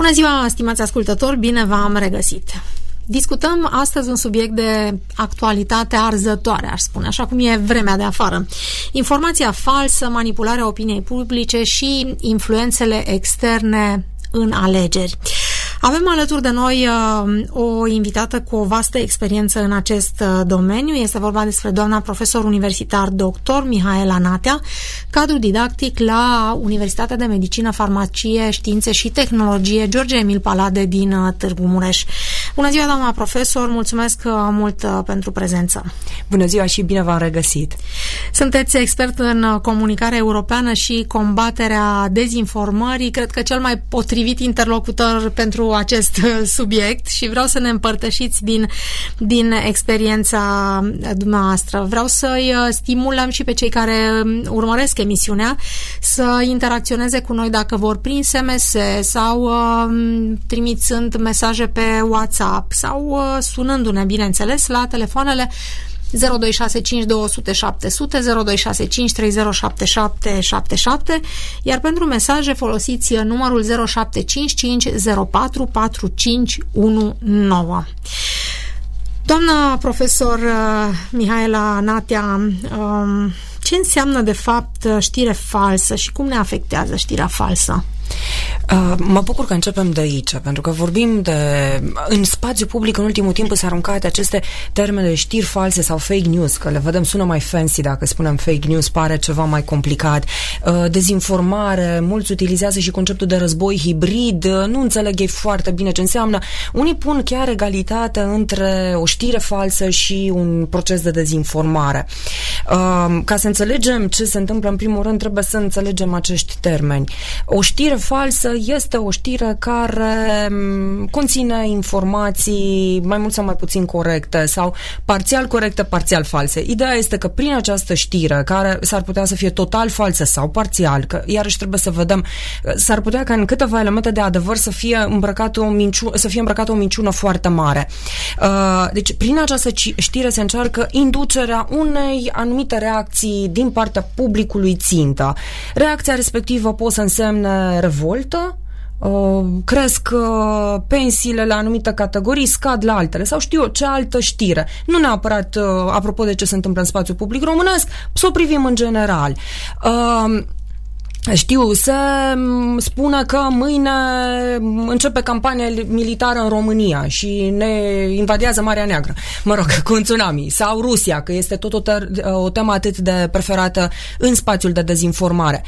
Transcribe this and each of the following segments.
Bună ziua, stimați ascultători, bine v-am regăsit! Discutăm astăzi un subiect de actualitate arzătoare, aș spune, așa cum e vremea de afară. Informația falsă, manipularea opiniei publice și influențele externe în alegeri. Avem alături de noi o invitată cu o vastă experiență în acest domeniu. Este vorba despre doamna profesor universitar dr. Mihaela Natea, cadru didactic la Universitatea de Medicină, Farmacie, Științe și Tehnologie George Emil Palade din Târgu Mureș. Bună ziua, doamna profesor, mulțumesc mult pentru prezență. Bună ziua și bine v-am regăsit. Sunteți expert în comunicare europeană și combaterea dezinformării, cred că cel mai potrivit interlocutor pentru acest subiect și vreau să ne împărtășiți din experiența dumneavoastră. Vreau să-i stimulăm și pe cei care urmăresc emisiunea să interacționeze cu noi dacă vor prin SMS sau trimițând mesaje pe WhatsApp sau sunându-ne, bineînțeles, la telefoanele 0265 200 700, 0265 307777, iar pentru mesaje folosiți numărul 0755 04 4519. Doamna profesor Mihaela Natea, ce înseamnă de fapt știre falsă și cum ne afectează știrea falsă? Mă bucur că începem de aici, pentru că vorbim în spațiu public în ultimul timp s-au aruncat aceste termene de știri false sau fake news, că le vedem, sună mai fancy dacă spunem fake news, pare ceva mai complicat. Dezinformare, mulți utilizează și conceptul de război hibrid, nu înțeleg ei foarte bine ce înseamnă. Unii pun chiar egalitate între o știre falsă și un proces de dezinformare. Ca să înțelegem ce se întâmplă, în primul rând trebuie să înțelegem acești termeni. O știre falsă este o știre care conține informații mai mult sau mai puțin corecte sau parțial corecte, parțial false. Ideea este că prin această știre, care s-ar putea să fie total falsă sau parțial, că iarăși trebuie să vedem, s-ar putea ca în câteva elemente de adevăr să fie îmbrăcată o minciună foarte mare. Deci prin această știre se încearcă inducerea unei anumite reacții din partea publicului țintă. Reacția respectivă poate să însemne revoltă, cresc pensiile la anumite categorii, scad la altele sau știu eu ce altă știre. Nu neapărat apropo de ce se întâmplă în spațiul public românesc, să o privim în general. Știu, se spune că mâine începe campania militară în România și ne invadează Marea Neagră, mă rog, cu un tsunami, sau Rusia, că este tot o temă atât de preferată în spațiul de dezinformare.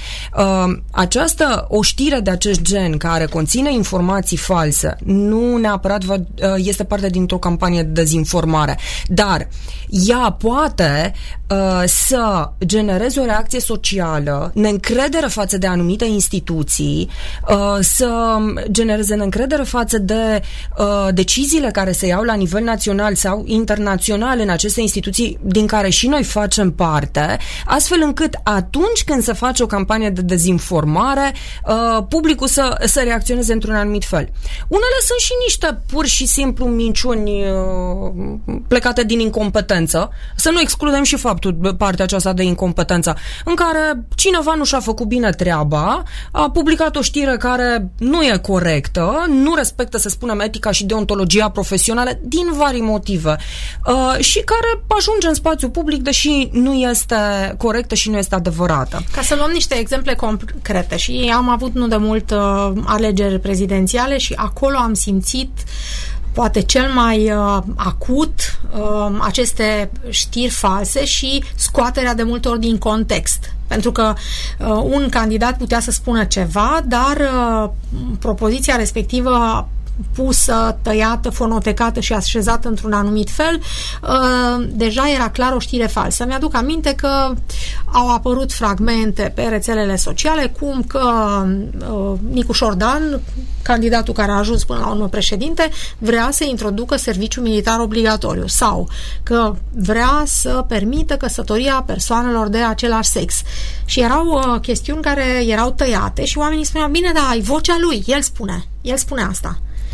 O știre de acest gen care conține informații false nu neapărat este parte dintr-o campanie de dezinformare, dar ea poate să genereze o reacție socială, neîncredere față de anumite instituții, să genereze neîncredere față de deciziile care se iau la nivel național sau internațional în aceste instituții din care și noi facem parte, astfel încât atunci când se face o campanie de dezinformare, publicul să reacționeze într-un anumit fel. Unele sunt și niște pur și simplu minciuni plecate din incompetență, să nu excludem și partea aceasta de incompetență, în care cineva nu și-a făcut bine treaba, a publicat o știre care nu e corectă, nu respectă, să spunem, etica și deontologia profesională din vari motive și care ajunge în spațiu public, deși nu este corectă și nu este adevărată. Ca să luăm niște exemple concrete, și am avut nu de mult alegeri prezidențiale și acolo am simțit poate cel mai acut aceste știri false și scoaterea de multe ori din context. Pentru că un candidat putea să spună ceva, dar propoziția respectivă pusă, tăiată, fonotecată și așezată într-un anumit fel, deja era clar o știre falsă. Mi-aduc aminte că au apărut fragmente pe rețelele sociale cum că Nicu Șordan, candidatul care a ajuns până la urmă președinte, vrea să introducă serviciu militar obligatoriu sau că vrea să permită căsătoria persoanelor de același sex. Și erau chestiuni care erau tăiate și oamenii spuneau, bine, dar ai vocea lui, el spune asta.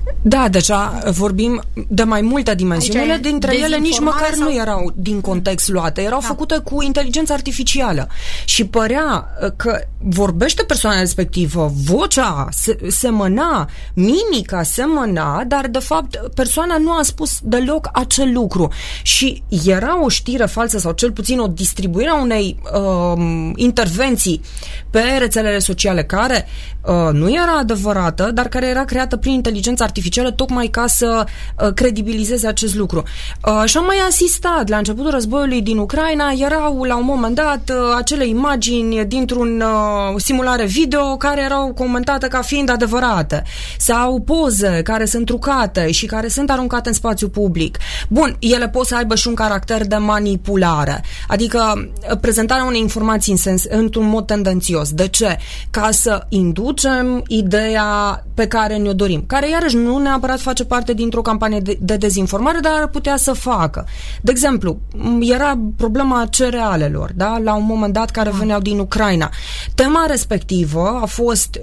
Da, deja vorbim de mai multe dimensiuni. Dintre ele nici măcar nu erau din context luate, erau făcute cu inteligență artificială. Și părea că vorbește persoana respectivă, vocea semăna, mimica semăna, dar de fapt persoana nu a spus deloc acel lucru. Și era o știre falsă sau cel puțin o distribuire a unei intervenții pe rețelele sociale care nu era adevărată, dar care era creată prin inteligență artificială tocmai ca să credibilizeze acest lucru. Și am mai asistat la începutul războiului din Ucraina, erau la un moment dat acele imagini dintr-un simulare video care erau comentate ca fiind adevărate, sau poze care sunt trucate și care sunt aruncate în spațiu public. Bun, ele pot să aibă și un caracter de manipulare, adică prezentarea unei informații într-un mod tendențios. De ce? Ca să inducem ideea pe care ne-o dorim, care iarăși nu neapărat face parte dintr-o campanie de dezinformare, dar ar putea să facă. De exemplu, era problema cerealelor, da? La un moment dat, care veneau din Ucraina. Tema respectivă a fost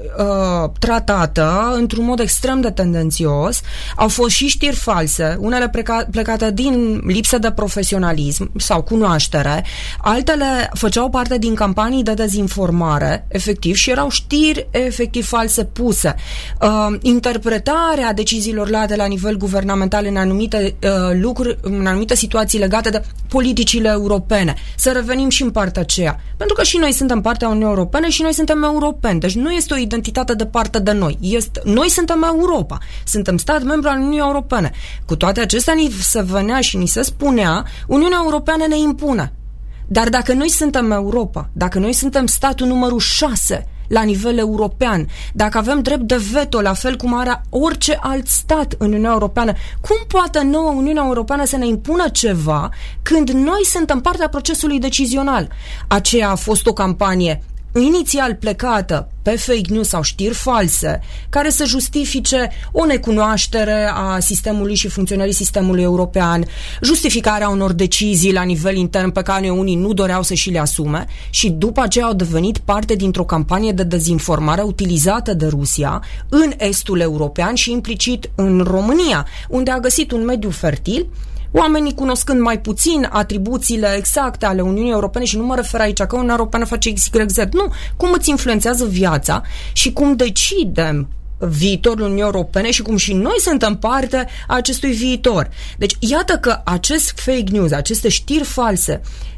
tratată într-un mod extrem de tendențios, au fost și știri false, unele plecate din lipsă de profesionalism sau cunoaștere, altele făceau parte din campanii de dezinformare, efectiv, și erau știri efectiv false puse. Interpretarea deciziilor luate la nivel guvernamental în anumite lucruri, în anumite situații legate de politicile europene. Să revenim și în partea aceea. Pentru că și noi suntem partea Uniunii Europene și noi suntem europeni. Deci nu este o identitate departe de noi. Noi suntem Europa. Suntem stat membru al Uniunii Europene. Cu toate acestea ni se venea și ni se spunea Uniunea Europeană ne impune. Dar dacă noi suntem Europa, dacă noi suntem statul numărul 6 la nivel european, dacă avem drept de veto la fel cum are orice alt stat în Uniunea Europeană, cum poate nouă Uniunea Europeană să ne impună ceva când noi suntem partea procesului decizional? Aceea a fost o campanie inițial plecată pe fake news sau știri false, care să justifice o necunoaștere a sistemului și funcționării sistemului european, justificarea unor decizii la nivel intern pe care unii nu doreau să și le asume, și după aceea au devenit parte dintr-o campanie de dezinformare utilizată de Rusia în estul european și implicit în România, unde a găsit un mediu fertil. Oamenii, cunoscând mai puțin atribuțiile exacte ale Uniunii Europene, și nu mă refer aici că Uniunea Europeană face XYZ, nu, cum îți influențează viața și cum decidem viitorul Uniunii Europene și cum și noi suntem parte a acestui viitor. Deci, iată că acest fake news, aceste știri false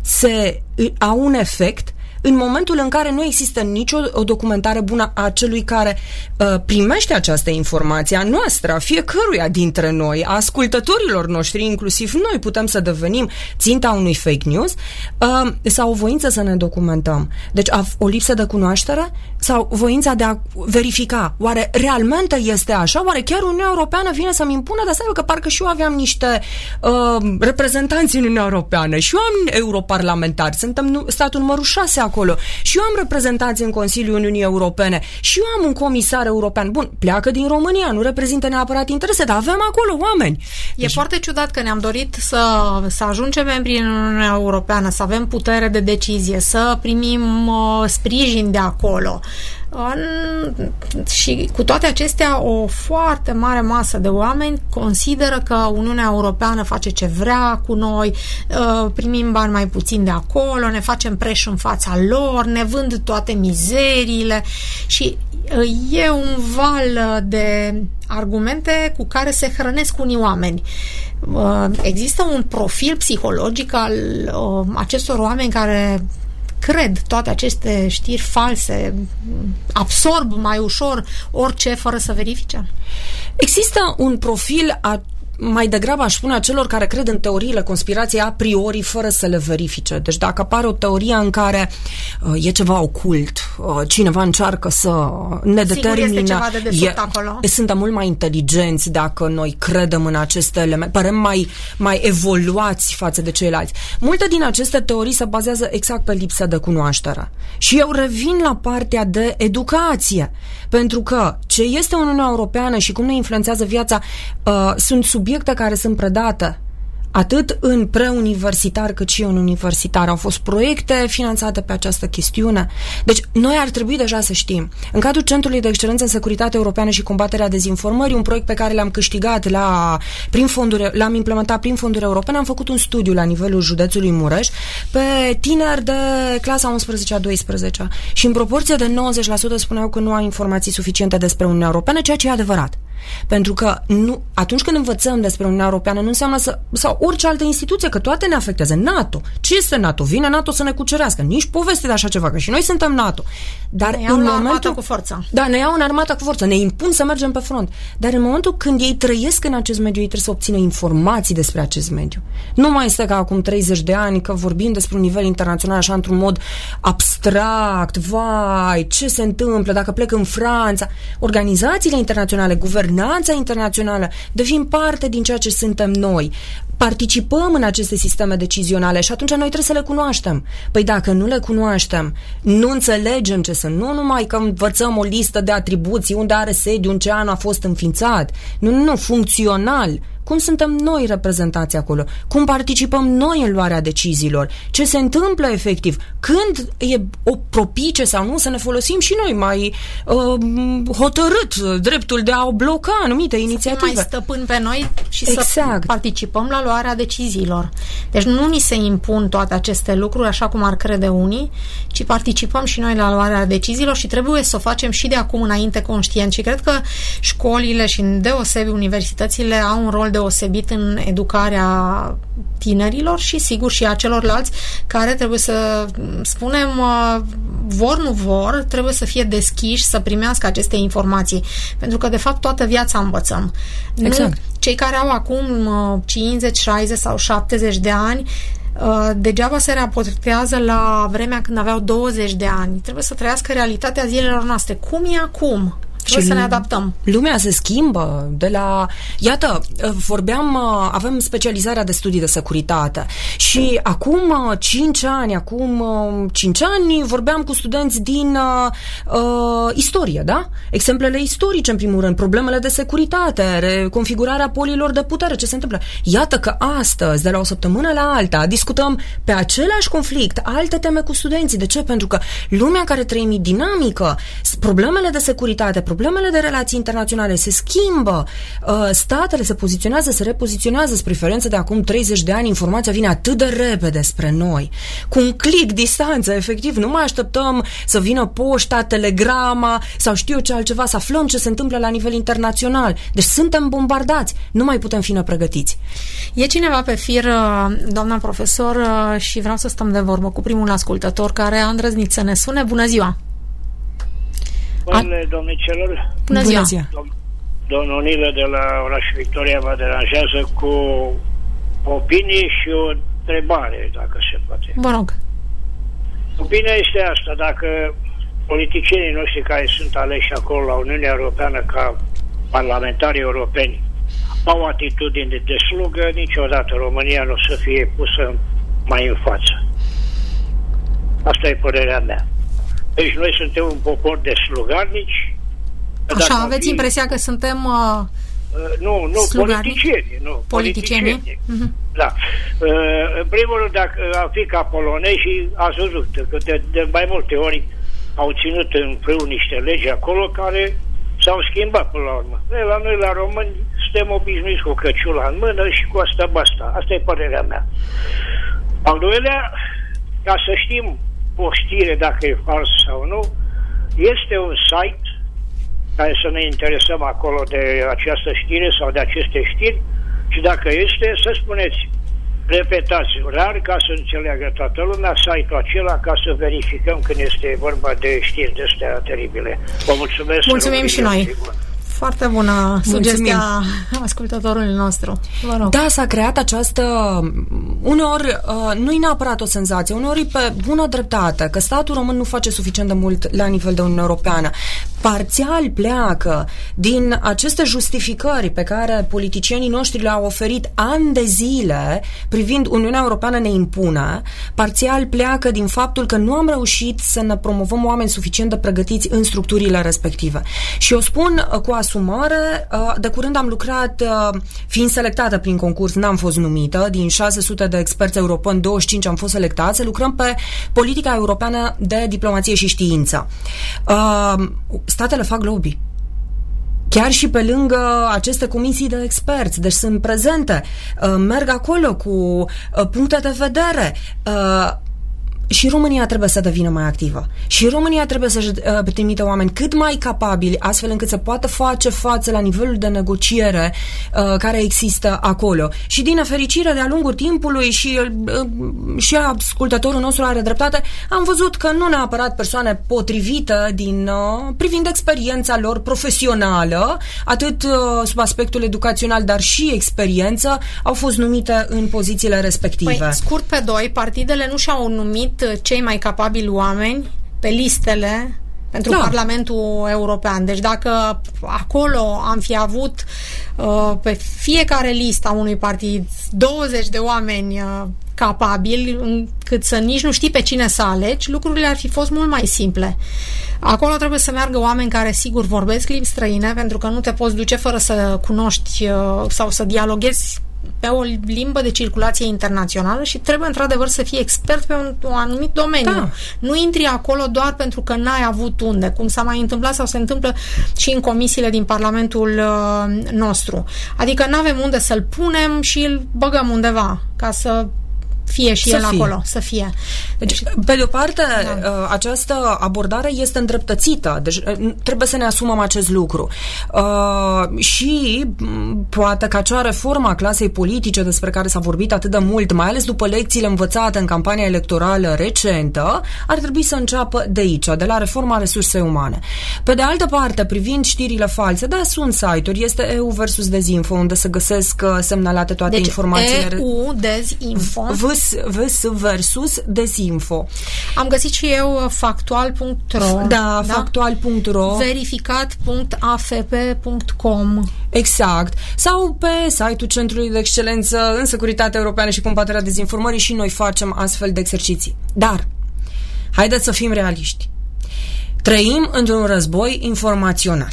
au un efect în momentul în care nu există nicio documentare bună a celui care primește această informație a noastră, a fiecăruia dintre noi, a ascultătorilor noștri, inclusiv noi putem să devenim ținta unui fake news, sau o voință să ne documentăm. Deci o lipsă de cunoaștere sau voința de a verifica, oare realmente este așa? Oare chiar Uniunea Europeană vine să-mi impună? Dar stai că parcă și eu aveam niște reprezentanți în Uniunea Europeană și eu am europarlamentari, suntem statul numărul 6 acolo, și eu am reprezentanți în Consiliul Uniunii Europene și eu am un comisar european. Bun, pleacă din România, nu reprezintă neapărat interese, dar avem acolo oameni. E foarte ciudat că ne-am dorit să ajungem membri în Uniunea Europeană, să avem putere de decizie, să primim sprijin de acolo. Și cu toate acestea, o foarte mare masă de oameni consideră că Uniunea Europeană face ce vrea cu noi, primim bani mai puțin de acolo, ne facem preș în fața lor, ne vând toate mizeriile și e un val de argumente cu care se hrănesc unii oameni. Există un profil psihologic al acestor oameni care cred toate aceste știri false, absorb mai ușor orice fără să verifice? Există un profil mai degrabă, aș spune, a celor care cred în teoriile conspirației a priori fără să le verifice. Deci dacă apare o teorie în care e ceva ocult, cineva încearcă să ne determine, este ceva de desubt acolo. Suntem mult mai inteligenți dacă noi credem în aceste elemente, părem mai evoluați față de ceilalți. Multe din aceste teorii se bazează exact pe lipsă de cunoaștere. Și eu revin la partea de educație, pentru că ce este Uniunea Europeană și cum ne influențează viața sunt subiecte care sunt predate Atât în preuniversitar cât și în universitar au fost proiecte finanțate pe această chestiune. Deci noi ar trebui deja să știm. În cadrul Centrului de Excelență în Securitate Europeană și Combaterea Dezinformării, un proiect pe care l-am câștigat l-am implementat prin fonduri europene, am făcut un studiu la nivelul județului Mureș pe tineri de clasa 11-a, 12-a și în proporție de 90% spuneau că nu au informații suficiente despre Uniunea Europeană, ceea ce e adevărat. Pentru că atunci când învățăm despre Uniunea Europeană nu înseamnă sau orice altă instituție, că toate ne afectează. NATO. Ce este NATO? Vine NATO să ne cucerească. Nici poveste de așa ceva, că și noi suntem NATO. Dar ne iau în armata cu forța. Da, ne iau în armata cu forță, ne impun să mergem pe front. Dar în momentul când ei trăiesc în acest mediu, ei trebuie să obțină informații despre acest mediu. Nu mai este ca acum 30 de ani că vorbim despre un nivel internațional așa într-un mod abstract, vai, ce se întâmplă dacă plec în Franța. Organizațiile internaționale, guvernanța internațională devin parte din ceea ce suntem noi. Participăm în aceste sisteme decizionale și atunci noi trebuie să le cunoaștem. Păi dacă nu le cunoaștem, nu înțelegem ce sunt, nu numai că învățăm o listă de atribuții, unde are sediu, în ce an a fost înființat, nu, funcțional. Cum suntem noi reprezentați acolo? Cum participăm noi în luarea deciziilor? Ce se întâmplă efectiv? Când e o propice sau nu să ne folosim și noi mai hotărât dreptul de a bloca anumite inițiative. Mai stăpân pe noi și să participăm la luarea deciziilor. Deci nu ni se impun toate aceste lucruri așa cum ar crede unii, ci participăm și noi la luarea deciziilor și trebuie să o facem și de acum înainte conștient. Și cred că școlile și îndeosebi universitățile au un rol deosebit în educarea tinerilor și sigur și a celorlalți care trebuie să spunem nu vor, trebuie să fie deschiși să primească aceste informații. Pentru că de fapt toată viața învățăm. Exact. Nu, cei care au acum 50, 60 sau 70 de ani degeaba se raportează la vremea când aveau 20 de ani. Trebuie să trăiască realitatea zilelor noastre. Cum e acum? Trebuie să ne adaptăm. Lumea se schimbă de la... Iată, avem specializarea de studii de securitate și acum 5 ani vorbeam cu studenți din istorie, da? Exemplele istorice, în primul rând, problemele de securitate, reconfigurarea polilor de putere, ce se întâmplă. Iată că astăzi, de la o săptămână la alta, discutăm pe același conflict, alte teme cu studenții. De ce? Pentru că lumea care trăim e dinamică, problemele de securitate, problemele de relații internaționale se schimbă, statele se poziționează, se repoziționează spre diferență de acum 30 de ani, informația vine atât de repede spre noi, cu un click distanță, efectiv, nu mai așteptăm să vină poșta, telegrama sau știu eu ce altceva, să aflăm ce se întâmplă la nivel internațional. Deci suntem bombardați, nu mai putem fi nepregătiți. E cineva pe fir, doamna profesor, și vreau să stăm de vorbă cu primul ascultător care a îndrăznit să ne sune. Bună ziua! Bună, domnicelor. Bună ziua. Domnul Nilă de la orașul Victoria vă deranjează cu opinie și o întrebare, dacă se poate. Vă rog. Opinia este asta: dacă politicienii noștri care sunt aleși acolo la Uniunea Europeană ca parlamentari europeni au atitudine de slugă, niciodată România nu o să fie pusă mai în față. Asta e părerea mea. Deci noi suntem un popor de slugarnici. Așa, aveți impresia că suntem politicieni? Uh-huh. Da. În primul rând, dacă am fi ca polonezii, ați văzut că de mai multe ori au ținut împreună niște legi acolo care s-au schimbat până la urmă. La noi, la români, suntem obișnuiți cu căciula în mână și cu asta basta. Asta e părerea mea. Al doilea, ca să știm o știre dacă e fals sau nu, este un site care să ne interesăm acolo de această știre sau de aceste știri și dacă este, să spuneți, repetați rar ca să înțeleagă toată lumea site-ul acela ca să verificăm când este vorba de știri de astea teribile. Vă mulțumesc. Mulțumim și noi. Foarte bună sugestia ascultătorului nostru. Vă rog. Da, s-a creat această... Uneori nu e neapărat o senzație, uneori pe bună dreptate, că statul român nu face suficient de mult la nivel de Uniune Europeană. parțial pleacă din aceste justificări pe care politicienii noștri le-au oferit ani de zile privind Uniunea Europeană ne impune, parțial pleacă din faptul că nu am reușit să ne promovăm oameni suficient de pregătiți în structurile respective. Și o spun cu asumare, de curând am lucrat, fiind selectată prin concurs, n-am fost numită, din 600 de experți europeni, 25 am fost selectați, să lucrăm pe politica europeană de diplomație și știință. Statele fac lobby. Chiar și pe lângă aceste comisii de experți, deci sunt prezente, merg acolo cu puncte de vedere. Și România trebuie să devină mai activă. Și România trebuie să-și trimită oameni cât mai capabili, astfel încât să poată face față la nivelul de negociere care există acolo. Și din nefericire, de-a lungul timpului și ascultătorul nostru are dreptate, am văzut că nu neapărat persoane potrivite privind experiența lor profesională, atât sub aspectul educațional, dar și experiență, au fost numite în pozițiile respective. Păi, scurt pe doi, partidele nu și-au numit cei mai capabili oameni pe listele pentru Parlamentul European. Deci dacă acolo am fi avut pe fiecare listă a unui partid 20 de oameni capabili, încât să nici nu știi pe cine să alegi, lucrurile ar fi fost mult mai simple. Acolo trebuie să meargă oameni care sigur vorbesc limbi străine, pentru că nu te poți duce fără să cunoști sau să dialoghezi pe o limbă de circulație internațională și trebuie într-adevăr să fii expert pe un anumit domeniu. Da. Nu intri acolo doar pentru că n-ai avut unde, cum s-a mai întâmplat sau se întâmplă și în comisiile din Parlamentul nostru. Adică n-avem unde să-l punem și îl băgăm undeva ca să fie și el acolo, să fie. Deci, pe de o parte, această abordare este îndreptățită, deci trebuie să ne asumăm acest lucru. Și poate că acea reformă a clasei politice despre care s-a vorbit atât de mult, mai ales după lecțiile învățate în campania electorală recentă, ar trebui să înceapă de aici, de la reforma resursei umane. Pe de altă parte, privind știrile false, da, sunt site-uri, este EU versus Dezinfo, unde se găsesc semnalate toate informațiile. EU Dezinfo versus Dezinfo. Am găsit și eu factual.ro. Da, factual.ro. verificat.afp.com. Exact. Sau pe site-ul Centrului de Excelență în Securitate Europeană și Combaterea Dezinformării și noi facem astfel de exerciții. Dar, haideți să fim realiști. Trăim într-un război informațional.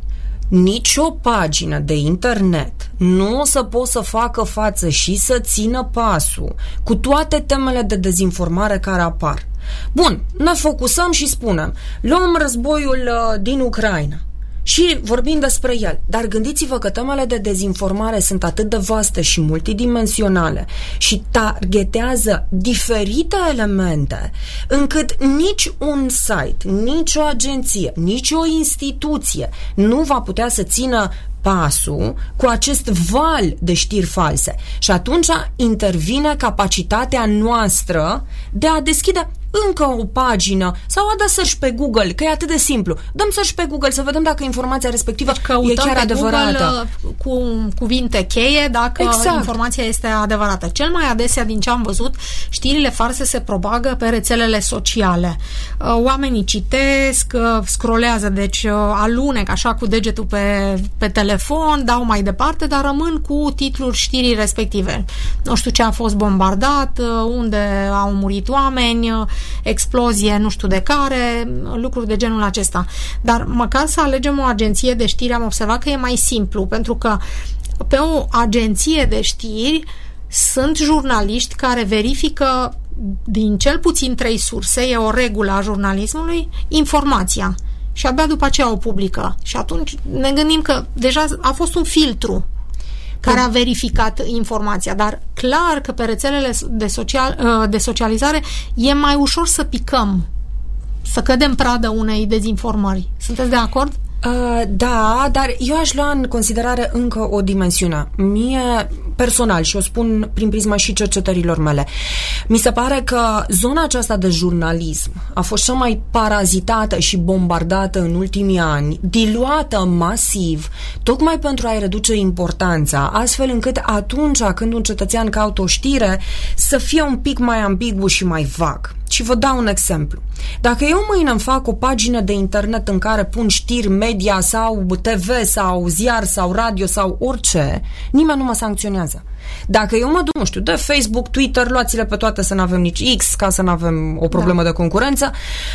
Nici o pagină de internet nu o să poată să facă față și să țină pasul cu toate temele de dezinformare care apar. Bun, ne focusăm și spunem, luăm războiul din Ucraina și vorbim despre el, dar gândiți-vă că temele de dezinformare sunt atât de vaste și multidimensionale și targetează diferite elemente, încât nici un site, nici o agenție, nici o instituție nu va putea să țină pasul cu acest val de știri false. Și atunci intervine capacitatea noastră de a deschide încă o pagină sau a da search pe Google, că e atât de simplu. Dăm search pe Google să vedem dacă informația respectivă e chiar adevărată. Cu cuvinte cheie dacă informația este adevărată. Cel mai adesea, din ce am văzut, știrile false se propagă pe rețelele sociale. Oamenii citesc, scrollează, deci alunec așa cu degetul pe telefon, dau mai departe, dar rămân cu titlul știrii respective. Nu știu ce a fost bombardat, unde au murit oameni, explozie nu știu de care, lucruri de genul acesta. Dar măcar să alegem o agenție de știri, am observat că e mai simplu, pentru că pe o agenție de știri sunt jurnaliști care verifică din cel puțin 3 surse, e o regulă a jurnalismului, informația. Și abia după aceea o publică. Și atunci ne gândim că deja a fost un filtru care a verificat informația, dar clar că pe rețelele de socializare e mai ușor să picăm, să cădem pradă unei dezinformări. Sunteți de acord? Da, dar eu aș lua în considerare încă o dimensiune. Mie, personal, și o spun prin prisma și cercetărilor mele, mi se pare că zona aceasta de jurnalism a fost cea mai parazitată și bombardată în ultimii ani, diluată masiv, tocmai pentru a-i reduce importanța, astfel încât atunci când un cetățean caută o știre să fie un pic mai ambigu și mai vag. Și vă dau un exemplu. Dacă eu mâine îmi fac o pagină de internet în care pun știri media sau TV sau ziar sau radio sau orice, nimeni nu mă sancționează. Dacă eu mă duc, nu știu, de Facebook, Twitter, luați-le pe toate să n-avem nici X, ca să n-avem o problemă de concurență,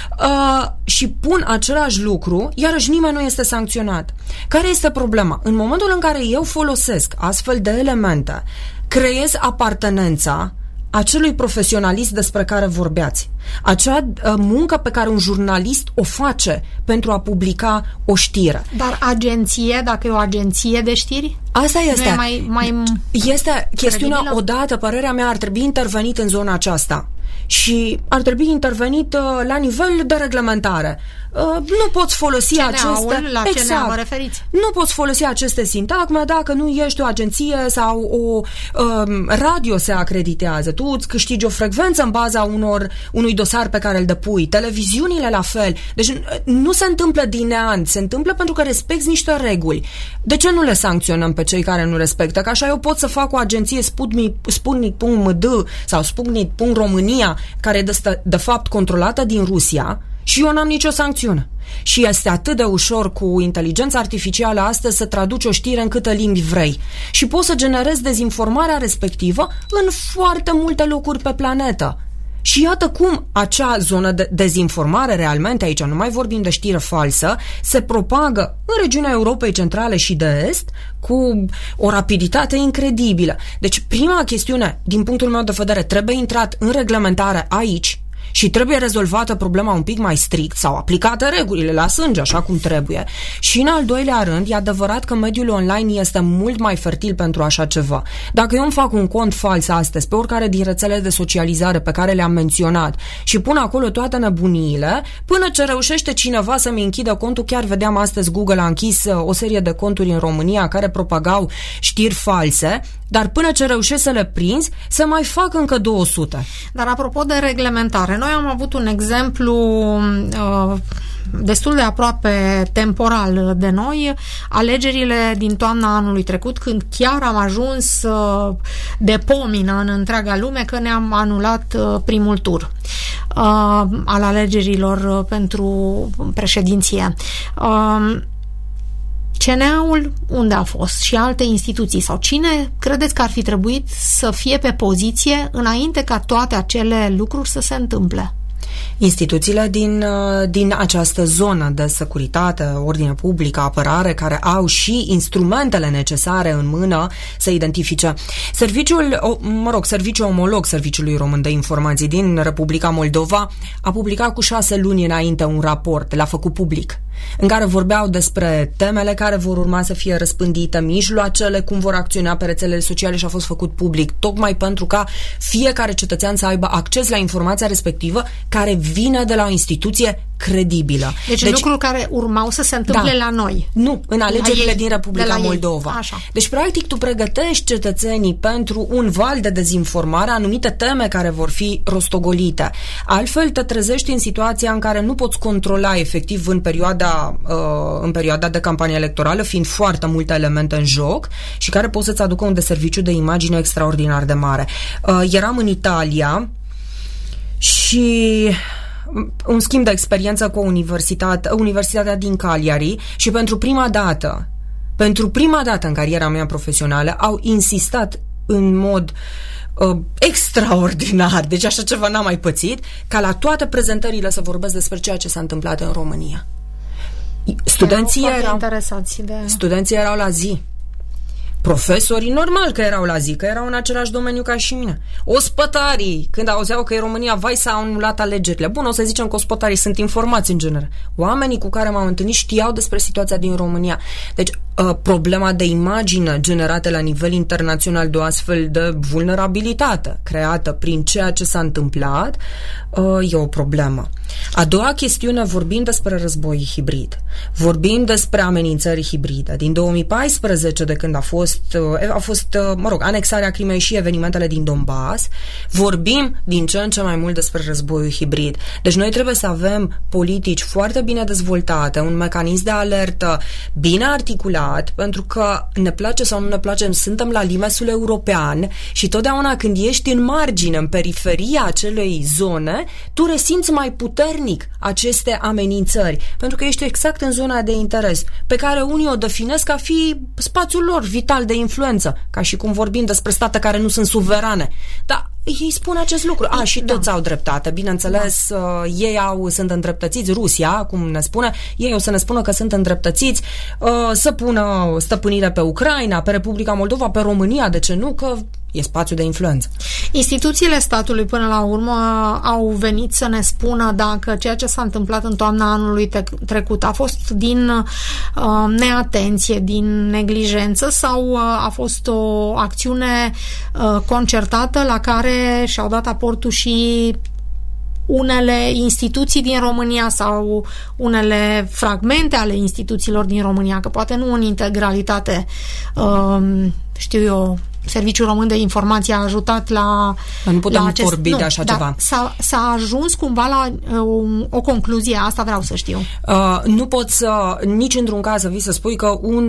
și pun același lucru, iarăși nimeni nu este sancționat. Care este problema? În momentul în care eu folosesc astfel de elemente, creez apartenența acelui profesionalist despre care vorbeați. Acea muncă pe care un jurnalist o face pentru a publica o știre. Dar agenție, dacă e o agenție de știri? Asta este. Mai este chestiunea, odată, părerea mea, ar trebui intervenit în zona aceasta. Și ar trebui intervenit la nivel de reglementare. Nu poți folosi aceste... La CNA vă referiți? Nu poți folosi aceste sintagme dacă nu ești o agenție sau o radio se acreditează. Tu îți câștigi o frecvență în baza unui dosar pe care îl depui. Televiziunile la fel. Deci nu se întâmplă din neant, se întâmplă pentru că respecti niște reguli. De ce nu le sancționăm pe cei care nu respectă? Că așa eu pot să fac o agenție Sputnik.md sau Sputnik.România, care este de fapt controlată din Rusia, și eu n-am nicio sancțiune. Și este atât de ușor cu inteligența artificială astăzi să traduci o știre în câte limbi vrei. Și poți să generezi dezinformarea respectivă în foarte multe locuri pe planetă. Și iată cum acea zonă de dezinformare, realmente, aici nu mai vorbim de știre falsă, se propagă în regiunea Europei Centrale și de Est cu o rapiditate incredibilă. Deci prima chestiune, din punctul meu de vedere, trebuie intrat în reglementare aici și trebuie rezolvată problema un pic mai strict sau aplicate regulile la sânge, așa cum trebuie. Și în al doilea rând, e adevărat că mediul online este mult mai fertil pentru așa ceva. Dacă eu îmi fac un cont fals astăzi pe oricare din rețelele de socializare pe care le-am menționat și pun acolo toate nebuniile, până ce reușește cineva să-mi închidă contul, chiar vedeam astăzi Google a închis o serie de conturi în România care propagau știri false, dar până ce reușesc să le prinzi, se mai fac încă 200. Dar apropo de reglementare, noi am avut un exemplu destul de aproape temporal de noi, alegerile din toamna anului trecut, când chiar am ajuns de pomină în întreaga lume că ne-am anulat primul tur al alegerilor pentru președinție. CNA-ul unde a fost și alte instituții sau cine credeți că ar fi trebuit să fie pe poziție înainte ca toate acele lucruri să se întâmple? Instituțiile din această zonă de securitate, ordine publică, apărare, care au și instrumentele necesare în mână să identifice. Serviciul omolog Serviciului Român de Informații din Republica Moldova a publicat cu 6 luni înainte un raport, l-a făcut public, în care vorbeau despre temele care vor urma să fie răspândite, mijloacele, cum vor acționa pe rețelele sociale, și a fost făcut public, tocmai pentru ca fiecare cetățean să aibă acces la informația respectivă care vine de la o instituție credibilă. Deci lucruri care urmau să se întâmple la noi. Nu, în alegerile din Republica Moldova. Așa. Deci, practic, tu pregătești cetățenii pentru un val de dezinformare, anumite teme care vor fi rostogolite. Altfel, te trezești în situația în care nu poți controla efectiv în perioada de campanie electorală, fiind foarte multe elemente în joc și care pot să-ți aducă un deserviciu de imagine extraordinar de mare. Eram în Italia și un schimb de experiență cu Universitatea din Cagliari și pentru prima dată în cariera mea profesională au insistat în mod extraordinar, deci așa ceva n-am mai pățit, ca la toate prezentările să vorbesc despre ceea ce s-a întâmplat în România. Studenții erau la zi. Profesorii, normal că erau la zi, că erau în același domeniu ca și mine. Ospătarii, când auzeau că în România, vai, s-au anulat alegerile. Bun, o să zicem că ospătarii sunt informați în genere. Oamenii cu care m-am întâlnit știau despre situația din România. Deci, problema de imagine generată la nivel internațional de o astfel de vulnerabilitate creată prin ceea ce s-a întâmplat e o problemă. A doua chestiune, vorbim despre război hibrid. Vorbim despre amenințări hibride. Din 2014, de când a fost anexarea Crimeei și evenimentele din Donbass, vorbim din ce în ce mai mult despre războiul hibrid. Deci noi trebuie să avem politici foarte bine dezvoltate, un mecanism de alertă bine articulat, pentru că ne place sau nu ne place, suntem la limesul european și totdeauna când ești în margine, în periferia acelei zone, tu resimți mai puternic aceste amenințări, pentru că ești exact în zona de interes, pe care unii o definesc ca fi spațiul lor vital de influență, ca și cum vorbim despre state care nu sunt suverane. Dar ei spun acest lucru. Și toți au dreptate. Bineînțeles, ei sunt îndreptățiți, Rusia, cum ne spune, ei o să ne spună că sunt îndreptățiți să pună stăpânire pe Ucraina, pe Republica Moldova, pe România, de ce nu? Că e spațiu de influență. Instituțiile statului până la urmă au venit să ne spună dacă ceea ce s-a întâmplat în toamna anului trecut a fost din neatenție, din neglijență sau a fost o acțiune concertată la care și-au dat aportul și unele instituții din România sau unele fragmente ale instituțiilor din România, că poate nu în integralitate, știu eu, Serviciul Român de Informație a ajutat la... Nu putem vorbi de așa ceva. S-a ajuns cumva la o concluzie, asta vreau să știu. Nu poți nici într-un caz să vii să spui că un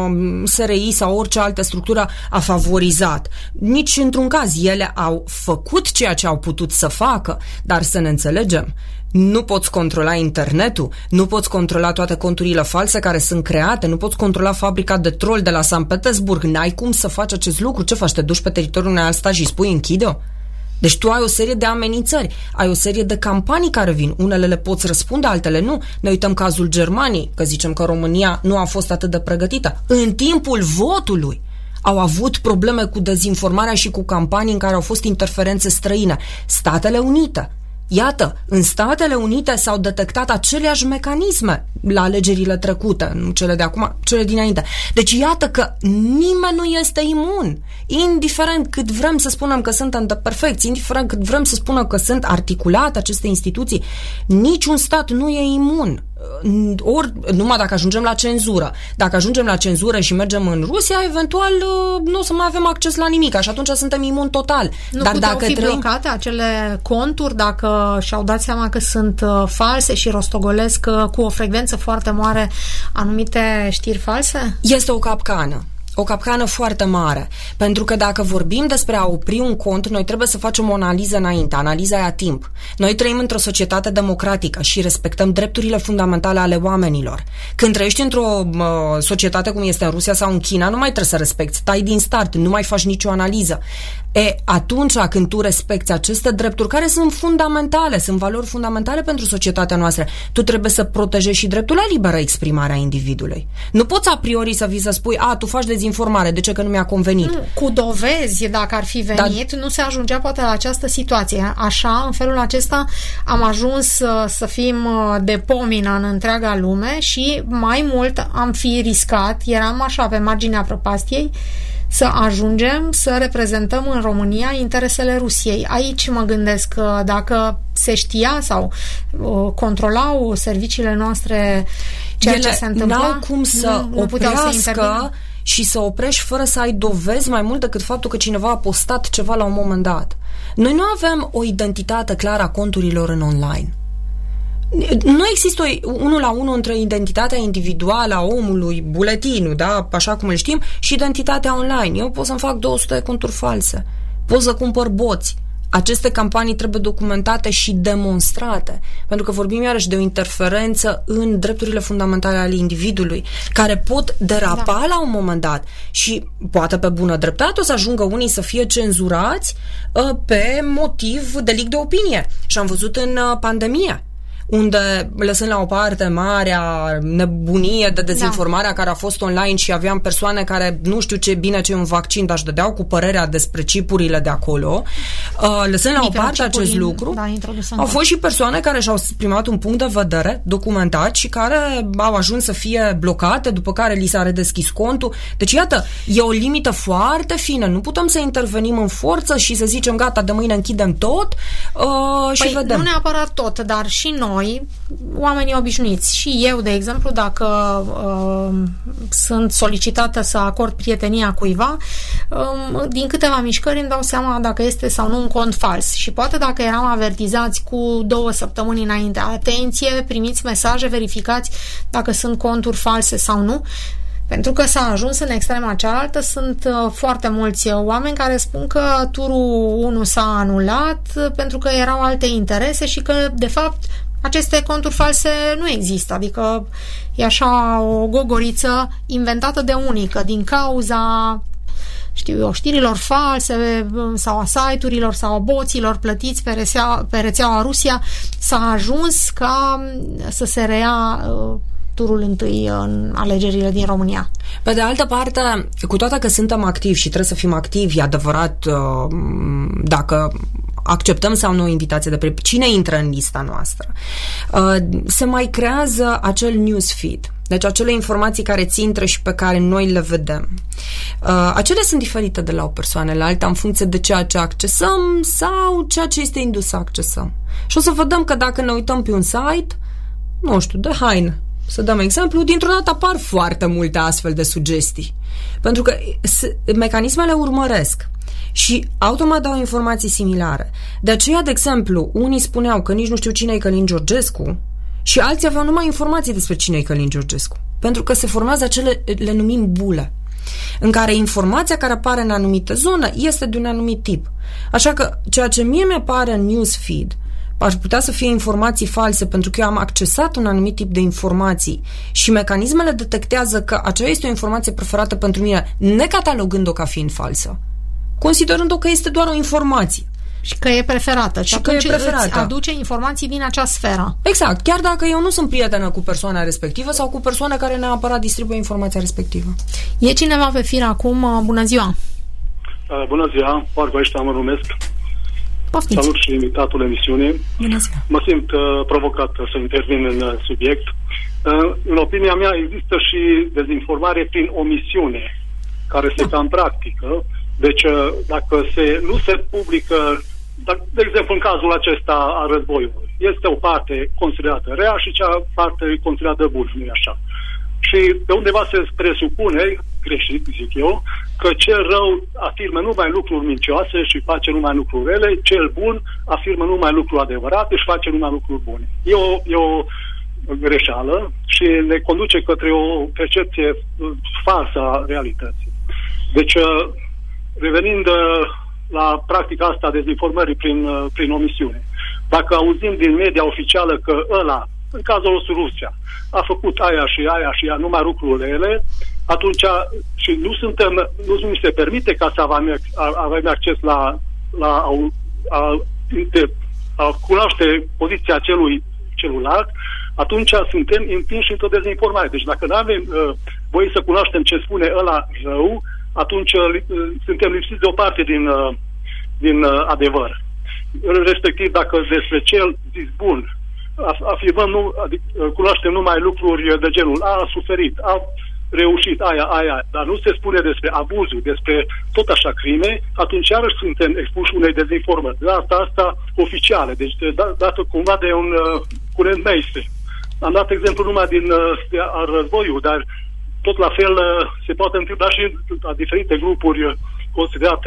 SRI sau orice altă structură a favorizat. Nici într-un caz. Ele au făcut ceea ce au putut să facă, dar să ne înțelegem. Nu poți controla internetul, nu poți controla toate conturile false care sunt create, nu poți controla fabrica de trol de la San Petersburg, n-ai cum să faci acest lucru. Ce faci? Te duci pe teritoriul unui alt stat și spui închide-o? Deci tu ai o serie de amenințări, ai o serie de campanii care vin, unele le poți răspunde, altele nu. Ne uităm cazul Germaniei, că zicem că România nu a fost atât de pregătită. În timpul votului au avut probleme cu dezinformarea și cu campanii în care au fost interferențe străine. Statele Unite. Iată, în Statele Unite s-au detectat aceleași mecanisme la alegerile trecute, nu cele de acum, cele dinainte. Deci iată că nimeni nu este imun. Indiferent cât vrem să spunem că suntem de perfecți, indiferent cât vrem să spunem că sunt articulate aceste instituții, niciun stat nu e imun. Ori numai dacă ajungem la cenzură. Dacă ajungem la cenzură și mergem în Rusia, eventual nu o să mai avem acces la nimic, și atunci suntem imuni total. Nu dar puteau fi blocate acele conturi dacă și-au dat seama că sunt false și rostogolesc cu o frecvență foarte mare anumite știri false? Este o capcană. O capcană foarte mare, pentru că dacă vorbim despre a opri un cont, noi trebuie să facem o analiză înainte, analiza ia timp. Noi trăim într-o societate democratică și respectăm drepturile fundamentale ale oamenilor. Când trăiești într-o societate cum este în Rusia sau în China, nu mai trebuie să respecti, tai din start, nu mai faci nicio analiză. Atunci când tu respecti aceste drepturi care sunt fundamentale, sunt valori fundamentale pentru societatea noastră, tu trebuie să protejezi și dreptul la liberă exprimare a individului. Nu poți a priori să vii să spui, tu faci dezinformare, de ce că nu mi-a convenit? Nu, cu dovezi, dacă ar fi venit, nu se ajungea poate la această situație. Așa, în felul acesta am ajuns să fim de pomină în întreaga lume și mai mult am fi riscat, eram așa pe marginea prăpastiei, să ajungem să reprezentăm în România interesele Rusiei. Aici mă gândesc că dacă se știa sau controlau serviciile noastre ceea ce se întâmpla, n-au cum să oprească și să oprești fără să ai dovezi mai mult decât faptul că cineva a postat ceva la un moment dat. Noi nu avem o identitate clară a conturilor în online. Nu există unul la unul între identitatea individuală a omului, buletinul, da, așa cum îl știm, și identitatea online. Eu pot să-mi fac 200 de conturi false. Pot să cumpăr boți. Aceste campanii trebuie documentate și demonstrate, pentru că vorbim iarăși de o interferență în drepturile fundamentale ale individului, care pot derapa la un moment dat și poate pe bună dreptate o să ajungă unii să fie cenzurați pe motiv delict de opinie. Și am văzut în pandemie. unde, lăsând la o parte marea nebunie de dezinformarea care a fost online și aveam persoane care nu știu ce bine ce e un vaccin, dar își dădeau cu părerea despre chipurile de acolo, lăsând la o parte acest lucru, au fost și persoane care și-au exprimat un punct de vedere documentat și care au ajuns să fie blocate, după care li s-a redeschis contul. Deci, iată, e o limită foarte fină. Nu putem să intervenim în forță și să zicem, gata, de mâine închidem tot și vedem. Nu neapărat tot, dar și noi, oamenii obișnuiți, și eu, de exemplu, dacă sunt solicitată să acord prietenia cuiva, din câteva mișcări îmi dau seama dacă este sau nu un cont fals. Și poate dacă eram avertizați cu 2 săptămâni înainte, atenție, primiți mesaje, verificați dacă sunt conturi false sau nu. Pentru că s-a ajuns în extrema cealaltă, sunt foarte mulți oameni care spun că turul 1 s-a anulat pentru că erau alte interese și că, de fapt, aceste conturi false nu există. Adică e așa o gogoriță inventată de unică din cauza, știu eu, știrilor false sau a site-urilor sau a boților plătiți pe rețeaua Rusia, s-a ajuns ca să se reia turul întâi în alegerile din România. Pe de altă parte, cu toate că suntem activi și trebuie să fim activi, e adevărat, dacă acceptăm sau nu invitație de cine intră în lista noastră, se mai creează acel newsfeed. Deci acele informații care ți intră și pe care noi le vedem. Acele sunt diferite de la o persoană la alta în funcție de ceea ce accesăm sau ceea ce este indus să accesăm. Și o să vedem că dacă ne uităm pe un site, nu știu, de haine, să dăm exemplu, dintr-o dată apar foarte multe astfel de sugestii. Pentru că mecanismele urmăresc și automat dau informații similare. De aceea, de exemplu, unii spuneau că nici nu știu cine e Călin Georgescu și alții aveau numai informații despre cine e Călin Georgescu. Pentru că se formează acele, le numim bule, în care informația care apare în anumită zonă este de un anumit tip. Așa că ceea ce mie mi-apare în newsfeed ar putea să fie informații false pentru că eu am accesat un anumit tip de informații și mecanismele detectează că aceea este o informație preferată pentru mine, necatalogând-o ca fiind falsă, considerând-o că este doar o informație. Și că e preferată. Și atunci îți aduce informații din acea sferă. Exact. Chiar dacă eu nu sunt prietenă cu persoana respectivă sau cu persoane care neapărat distribuie informația respectivă. E cineva pe fir acum. Bună ziua! Bună ziua! Marco ăștia mă numesc. Poftiți. Salut și invitatul emisiunii. Bună ziua! Mă simt provocat să intervin în subiect. În opinia mea există și dezinformare prin omisiune, care se cam practică. Deci dacă nu se publică, de exemplu în cazul acesta a războiului, este o parte considerată rea și cea parte considerată bună, nu-i așa? Și pe undeva se presupune, greșit zic eu, că cel rău afirmă numai lucruri mincioase și face numai lucruri rele, cel bun afirmă numai lucruri adevărate și face numai lucruri bune. E o greșeală și ne conduce către o percepție falsă a realității. Deci, revenind la practica asta de dezinformării prin omisiune, dacă auzim din media oficială că ăla, în cazul nostru Rusia, a făcut aia și aia și aia, numai lucrurile ele, atunci și nu ni se permite ca să avem acces a cunoaște poziția celuilalt, atunci suntem împinși într-o dezinformare. Deci dacă nu avem voie să cunoaștem ce spune ăla rău, atunci suntem lipsiți de o parte din adevăr. Respectiv, dacă despre cel zis bun afirmăm, cunoaștem numai lucruri de genul a suferit, a reușit, aia, dar nu se spune despre abuzul, despre tot așa crime, atunci iarăși suntem expuși unei dezinformări. De asta oficiale, deci dată cumva de un curent mainstream. Am dat exemplu numai din războiul, dar tot la fel se poate întâmpla și la diferite grupuri considerate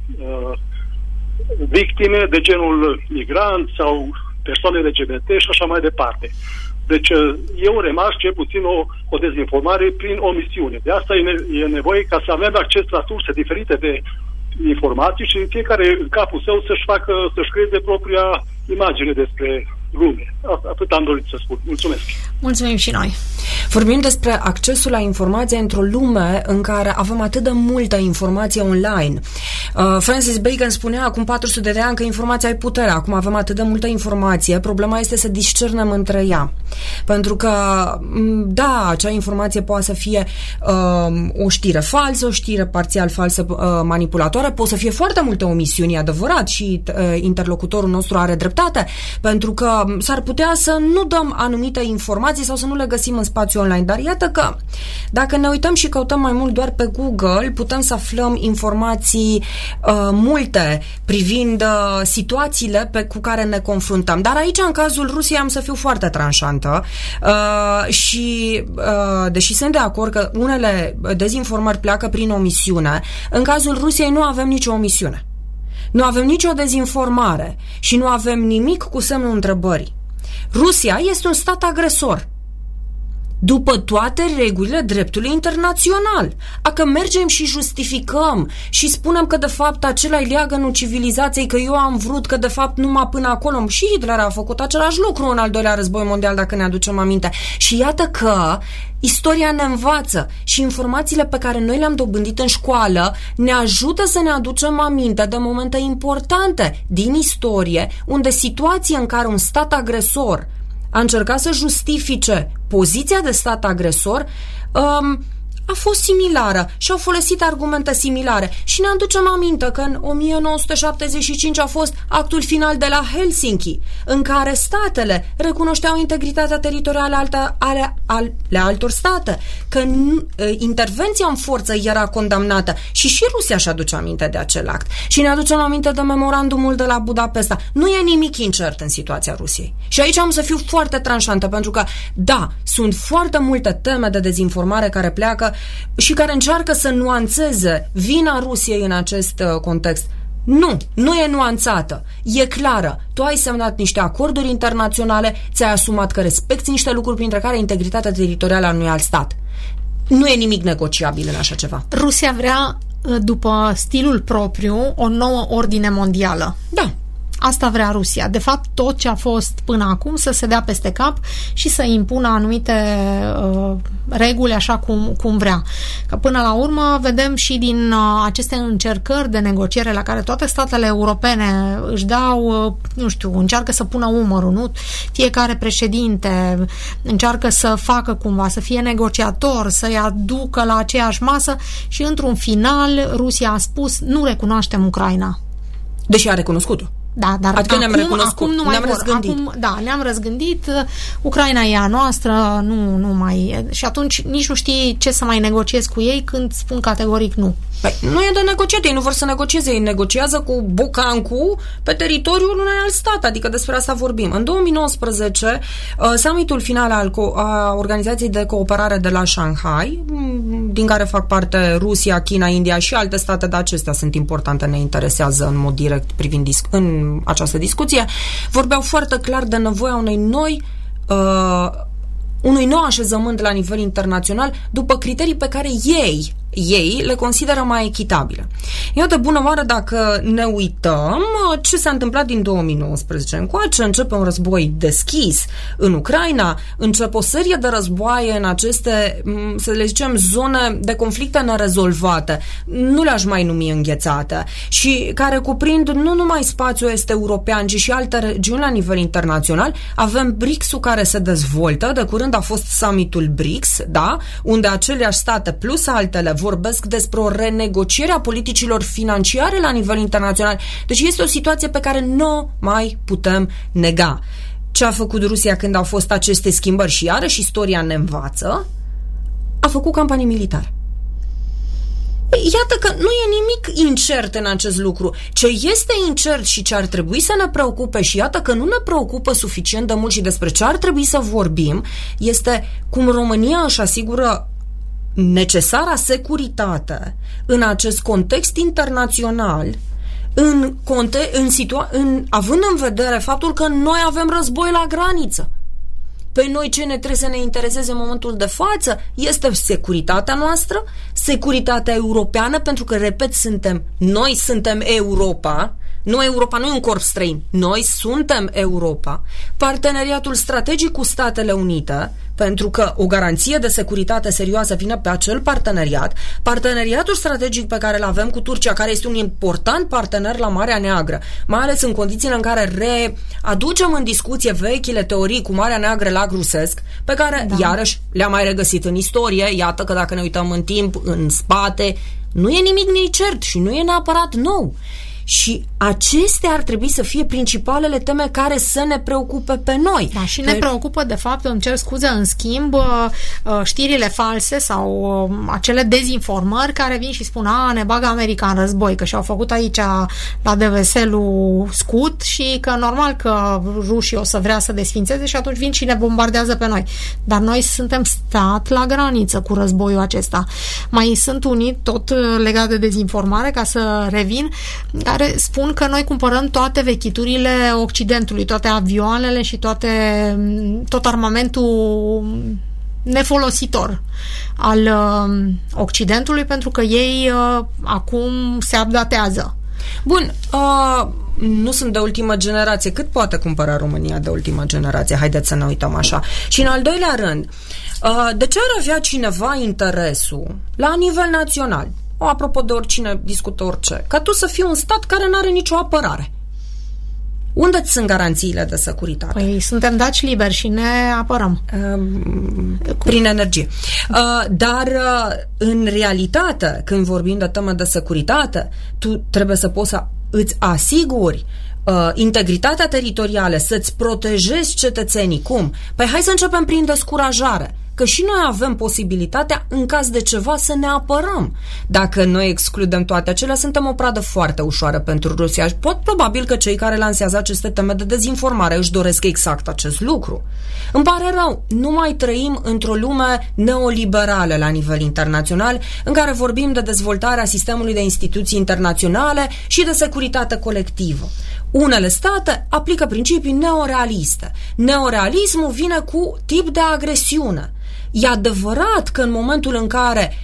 victime de genul migranți sau persoane LGBT și așa mai departe. Deci eu remarc cel puțin o dezinformare prin omisiune. De asta e nevoie ca să avem acces la surse diferite de informații și fiecare în capul său să-și creeze propria imagine despre lume. Atât am dorit să spun. Mulțumesc. Mulțumim și noi. Vorbim despre accesul la informație într-o lume în care avem atât de multă informație online. Francis Bacon spunea acum 400 de ani că informația e puterea. Acum avem atât de multă informație, problema este să discernem între ea. Pentru că, da, acea informație poate să fie o știre falsă, o știre parțial falsă, manipulatoare, pot să fie foarte multe omisiuni, adevărat, și interlocutorul nostru are dreptate, pentru că s-ar putea să nu dăm anumite informații sau să nu le găsim în spațiu online. Dar iată că dacă ne uităm și căutăm mai mult doar pe Google, putem să aflăm informații multe privind situațiile cu care ne confruntăm. Dar aici, în cazul Rusiei, am să fiu foarte tranșantă și deși sunt de acord că unele dezinformări pleacă prin omisiune, în cazul Rusiei nu avem nicio omisiune. Nu avem nicio dezinformare și nu avem nimic cu semnul întrebării. Rusia este un stat agresor, după toate regulile dreptului internațional. Dacă mergem și justificăm și spunem că de fapt acela e leagănul civilizației, că eu am vrut, că de fapt numai până acolo, și Hitler a făcut același lucru în al doilea război mondial, dacă ne aducem aminte. Și iată că istoria ne învață și informațiile pe care noi le-am dobândit în școală ne ajută să ne aducem aminte de momente importante din istorie, unde situația în care un stat agresor a încercat să justifice poziția de stat agresor a fost similară și au folosit argumente similare. Și ne aducem aminte că în 1975 a fost actul final de la Helsinki, în care statele recunoșteau integritatea teritorială ale altor state, că intervenția în forță era condamnată și Rusia își aduce aminte de acel act. Și ne aducem aminte de memorandumul de la Budapesta. Nu e nimic incert în situația Rusiei. Și aici am să fiu foarte tranșantă, pentru că, da, sunt foarte multe teme de dezinformare care pleacă și care încearcă să nuanțeze vina Rusiei în acest context. Nu e nuanțată, e clară. Tu ai semnat niște acorduri internaționale, ți-ai asumat că respecti niște lucruri, printre care integritatea teritorială a unui alt stat. Nu e nimic negociabil în așa ceva. Rusia vrea, după stilul propriu, o nouă ordine mondială. Da. Asta vrea Rusia. De fapt, tot ce a fost până acum să se dea peste cap și să impună anumite reguli așa cum vrea. Că până la urmă vedem și din aceste încercări de negociere la care toate statele europene își dau, încearcă să pună umărul, nu? Fiecare președinte încearcă să facă cumva, să fie negociator, să-i aducă la aceeași masă și într-un final Rusia a spus: nu recunoaștem Ucraina. Deși a recunoscut-o. Da, dar adică acum nu mai vor. răzgândit. Ne-am răzgândit. Ucraina e a noastră, nu mai e. Și atunci nici nu știi ce să mai negociezi cu ei când spun categoric nu. Păi, nu e de negociat, ei nu vor să negocieze, ei negociază cu bocancu pe teritoriul unui alt stat, adică despre asta vorbim. În 2019, summitul final a Organizației de Cooperare de la Shanghai, din care fac parte Rusia, China, India și alte state, dar acestea sunt importante, ne interesează în mod direct privind în această discuție, vorbeau foarte clar de nevoia unui nou așezământ la nivel internațional după criterii pe care ei le consideră mai echitabile. Eu de bună oară, dacă ne uităm ce s-a întâmplat din 2019 încoace, începe un război deschis în Ucraina, începe o serie de războaie în aceste, să le zicem, zone de conflicte nerezolvate, nu le-aș mai numi înghețate, și care cuprind nu numai spațiul este european, ci și alte regiuni la nivel internațional. Avem BRICS-ul care se dezvoltă, de curând a fost summitul BRICS, da, unde aceleași state plus altele vorbesc despre o renegociere a politicilor financiare la nivel internațional. Deci este o situație pe care nu mai putem nega. Ce a făcut Rusia când au fost aceste schimbări, și iarăși istoria ne învață, a făcut campanii militare. Iată că nu e nimic incert în acest lucru. Ce este incert și ce ar trebui să ne preocupe, și iată că nu ne preocupă suficient de mult și despre ce ar trebui să vorbim, este cum România își asigură necesara securitate în acest context internațional, având în vedere faptul că noi avem război la graniță. Pe noi ce ne trebuie să ne intereseze în momentul de față este securitatea noastră, securitatea europeană, pentru că, repet, noi suntem Europa, Nu, Europa nu e un corp străin. Noi suntem Europa. Parteneriatul strategic cu Statele Unite, pentru că o garanție de securitate serioasă vine pe acel parteneriat. Parteneriatul strategic pe care îl avem cu Turcia, care este un important partener la Marea Neagră, mai ales în condițiile în care readucem în discuție vechile teorii cu Marea Neagră lac rusesc, pe care, iarăși, le-am mai regăsit în istorie. Iată că dacă ne uităm în timp, în spate, nu e nimic cert și nu e neapărat nou. Și acestea ar trebui să fie principalele teme care să ne preocupe pe noi. Da, și ne preocupă, de fapt, îmi cer scuze, în schimb, știrile false sau acele dezinformări care vin și spun, ne bagă America în război, că și-au făcut aici la Deveselul scut și că normal că rușii o să vrea să desfințeze și atunci vin și ne bombardează pe noi. Dar noi suntem stat la graniță cu războiul acesta. Mai sunt unii, tot legat de dezinformare, ca să revin, care spun că noi cumpărăm toate vechiturile Occidentului, toate avioanele și tot armamentul nefolositor al Occidentului, pentru că ei acum se updatează. Bun, nu sunt de ultimă generație. Cât poate cumpăra România de ultimă generație? Haideți să ne uităm așa. Și în al doilea rând, de ce ar avea cineva interesul la nivel național, apropo de oricine discută orice, ca tu să fii un stat care nu are nicio apărare? Unde sunt garanțiile de securitate? Păi suntem dați liberi și ne apărăm. Prin energie. Dar în realitate, când vorbim de teme de securitate, tu trebuie să poți să îți asiguri integritatea teritorială, să-ți protejezi cetățenii. Cum? Păi hai să începem prin descurajare. Că și noi avem posibilitatea, în caz de ceva, să ne apărăm. Dacă noi excludem toate acelea, suntem o pradă foarte ușoară pentru Rusia. Probabil că cei care lansează aceste teme de dezinformare își doresc exact acest lucru. Îmi pare rău, nu mai trăim într-o lume neoliberală la nivel internațional, în care vorbim de dezvoltarea sistemului de instituții internaționale și de securitate colectivă. Unele state aplică principii neorealiste. Neorealismul vine cu tip de agresiune. E adevărat că în momentul în care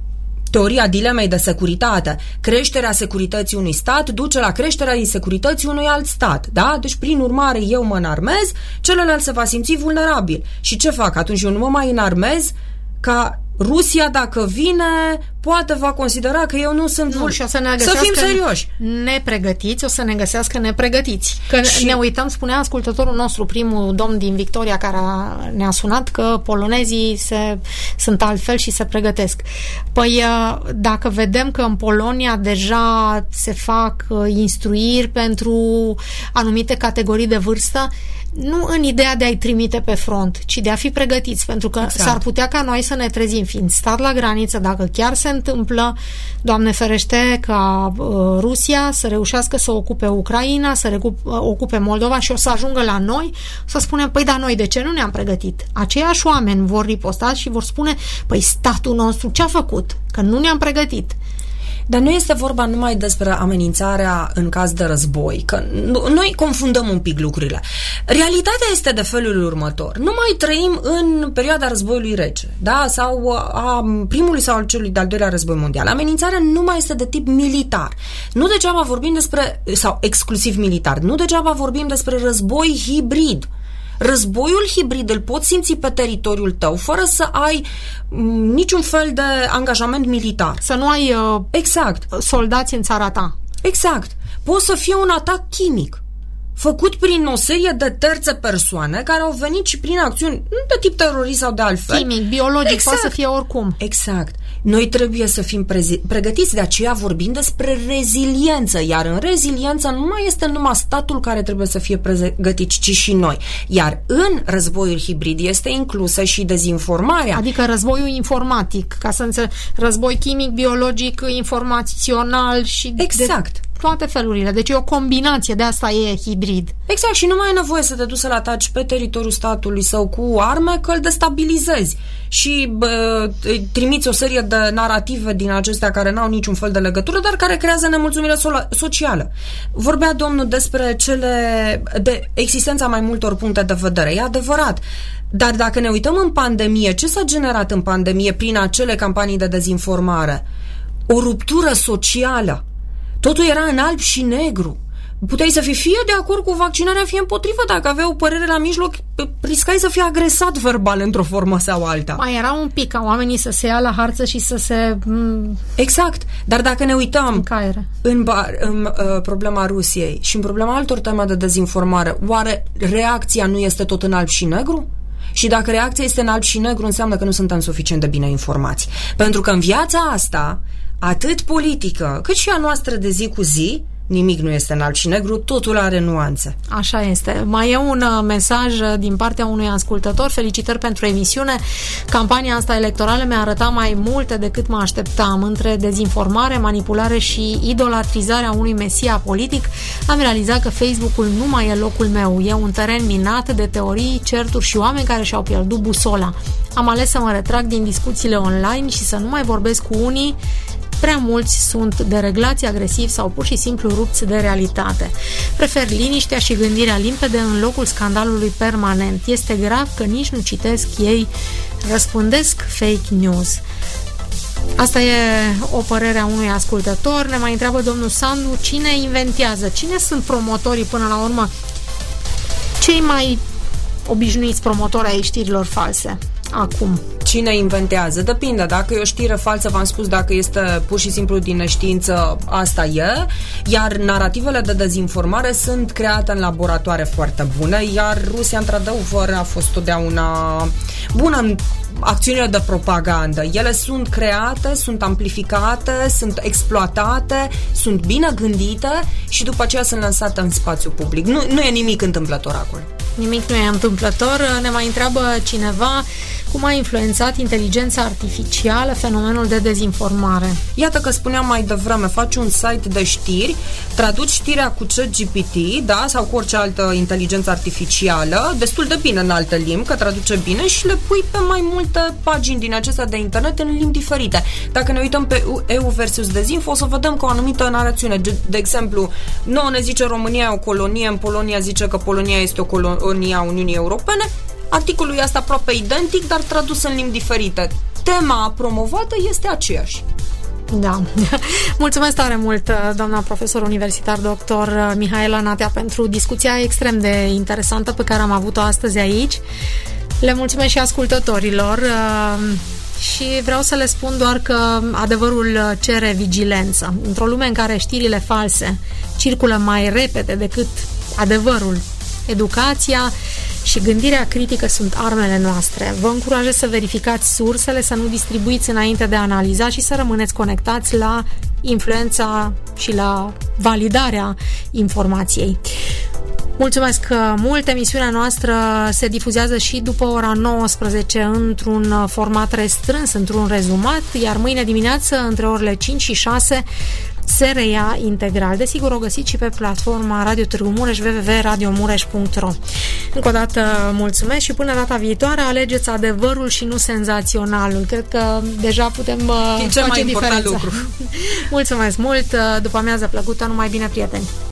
teoria dilemei de securitate, creșterea securității unui stat duce la creșterea insecurității unui alt stat, da? Deci, prin urmare, eu mă înarmez, celălalt se va simți vulnerabil. Și ce fac? Atunci eu nu mă mai înarmez, ca Rusia, dacă vine, poate va considera că eu nu sunt... Și o să fim serioși. Nepregătiți, o să ne găsească nepregătiți. Că ne uităm, spunea ascultătorul nostru, primul domn din Victoria, care ne-a sunat, că polonezii sunt altfel și se pregătesc. Păi, dacă vedem că în Polonia deja se fac instruiri pentru anumite categorii de vârstă, nu în ideea de a-i trimite pe front, ci de a fi pregătiți, pentru că s-ar putea ca noi să ne trezim, fiind stat la graniță, dacă chiar se întâmplă, Doamne ferește, ca Rusia să reușească să ocupe Ucraina, să ocupe Moldova și o să ajungă la noi, să spunem, păi da, noi de ce nu ne-am pregătit? Aceiași oameni vor riposta și vor spune, păi statul nostru ce-a făcut? Că nu ne-am pregătit. Dar nu este vorba numai despre amenințarea în caz de război, că noi confundăm un pic lucrurile. Realitatea este de felul următor. Nu mai trăim în perioada războiului rece, da? Sau a primului sau al celui de-al doilea război mondial. Amenințarea nu mai este de tip militar. Nu degeaba vorbim despre, sau exclusiv militar, nu degeaba vorbim despre război hibrid. Războiul hibrid îl poți simți pe teritoriul tău fără să ai niciun fel de angajament militar. Să nu ai soldați în țara ta. Exact. Poți să fie un atac chimic făcut prin o serie de terțe persoane care au venit și prin acțiuni de tip terorist sau de altfel. Chimic, biologic, poate să fie oricum. Exact. Noi trebuie să fim pregătiți, de aceea vorbim despre reziliență, iar în reziliență nu mai este numai statul care trebuie să fie pregătit, ci și noi. Iar în războiul hibrid este inclusă și dezinformarea. Adică războiul informatic, ca să înțeleg, război chimic, biologic, informațional și... Exact. Toate felurile. Deci e o combinație, de asta e hibrid. Exact, și nu mai ai nevoie să te duci să-l ataci pe teritoriul statului sau cu arme, că îl destabilizezi și trimiți o serie de narrative din acestea care n-au niciun fel de legătură, dar care creează nemulțumire socială. Vorbea domnul despre de existența mai multor puncte de vedere. E adevărat. Dar dacă ne uităm în pandemie, ce s-a generat în pandemie prin acele campanii de dezinformare? O ruptură socială. Totul era în alb și negru. puteai să fie de acord cu vaccinarea, fie împotrivă. Dacă aveai o părere la mijloc, riscai să fii agresat verbal într-o formă sau alta. Mai era un pic ca oamenii să se ia la harță și să se... Exact. Dar dacă ne uităm în problema Rusiei și în problema altor teme de dezinformare, oare reacția nu este tot în alb și negru? Și dacă reacția este în alb și negru, înseamnă că nu suntem suficient de bine informați. Pentru că în viața asta, atât politică, cât și a noastră de zi cu zi, nimic nu este în alb și negru, totul are nuanțe. Așa este. Mai e un mesaj din partea unui ascultător. Felicitări pentru emisiune. Campania asta electorală mi-a arătat mai multe decât mă așteptam. Între dezinformare, manipulare și idolatrizarea unui mesia politic, am realizat că Facebook-ul nu mai e locul meu. E un teren minat de teorii, certuri și oameni care și-au pierdut busola. Am ales să mă retrag din discuțiile online și să nu mai vorbesc cu unii. Prea mulți sunt dereglați, agresivi sau pur și simplu rupți de realitate. Prefer liniștea și gândirea limpede în locul scandalului permanent. Este grav că nici nu citesc ei, răspândesc fake news. Asta e o părere a unui ascultător. Ne mai întreabă domnul Sandu, cine inventează? Cine sunt promotorii până la urmă? Cei mai obișnuiți promotori ai știrilor false acum. Cine inventează? Depinde. Dacă e o știre falsă, v-am spus, dacă este pur și simplu din neștiință, asta e. Iar narativele de dezinformare sunt create în laboratoare foarte bune, iar Rusia, într-adevăr, a fost totdeauna bună în acțiunile de propagandă. Ele sunt create, sunt amplificate, sunt exploatate, sunt bine gândite și după aceea sunt lansate în spațiu public. Nu e nimic întâmplător acolo. Nimic nu e întâmplător. Ne mai întreabă cineva cum a influențat inteligența artificială fenomenul de dezinformare. Iată că spuneam mai devreme, faci un site de știri, traduci știrea cu ChatGPT, da, sau cu orice altă inteligență artificială, destul de bine în alte limbi, că traduce bine, și le pui pe mai multe pagini din acestea de internet în limbi diferite. Dacă ne uităm pe EU versus Dezinfo, o să vedem că o anumită narațiune, de exemplu, nouă ne zice România e o colonie, în Polonia zice că Polonia este o colonie a Uniunii Europene. Articolul este aproape identic, dar tradus în limbi diferite. Tema promovată este aceeași. Da. Mulțumesc tare mult, doamna profesor universitar dr. Mihaela Natea, pentru discuția extrem de interesantă pe care am avut-o astăzi aici. Le mulțumesc și ascultătorilor și vreau să le spun doar că adevărul cere vigilență. Într-o lume în care știrile false circulă mai repede decât adevărul, educația și gândirea critică sunt armele noastre. Vă încurajez să verificați sursele, să nu distribuiți înainte de a analiza și să rămâneți conectați la influența și la validarea informației. Mulțumesc mult! Emisiunea noastră se difuzează și după ora 19 într-un format restrâns, într-un rezumat, iar mâine dimineață, între orele 5 și 6, se reia integral. Desigur, o găsiți și pe platforma Radio Târgu Mureș, www.radiomureș.ro. Încă o dată mulțumesc și până data viitoare alegeți adevărul și nu senzaționalul. Cred că deja putem face diferența. Lucru. Mulțumesc mult! După amiază plăcută, numai bine, prieteni!